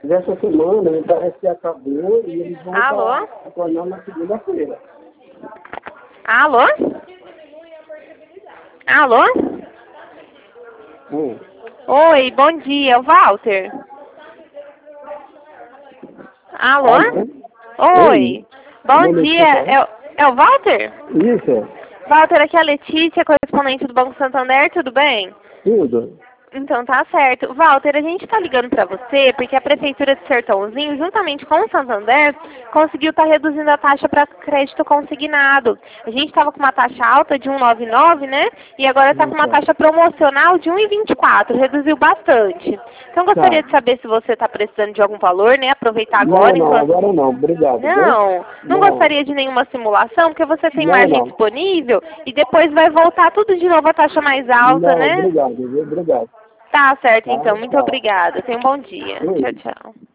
Dessa semana, me parece que acabou e eles vão Alô? tornar na segunda-feira. Alô? Alô? Oi, bom dia, Walter. Alô? Oi. Bom dia, é o Walter? Isso, Walter, aqui é a Letícia, correspondente do Banco Santander, tudo bem? tudo. Então tá certo. Walter, a gente tá ligando pra você porque a Prefeitura de Sertãozinho, juntamente com o Santander, conseguiu estar reduzindo a taxa para crédito consignado. A gente estava com uma taxa alta de 1,99, né? E agora está com uma taxa promocional de 1,24, reduziu bastante. Então gostaria de saber se você está precisando de algum valor, né? Aproveitar agora. Não, agora não, obrigado. Não gostaria de nenhuma simulação, porque você tem margem disponível e depois vai voltar tudo de novo a taxa mais alta, né? Obrigado. Tá certo, então. Muito obrigada. Tenha um bom dia. Tchau, tchau.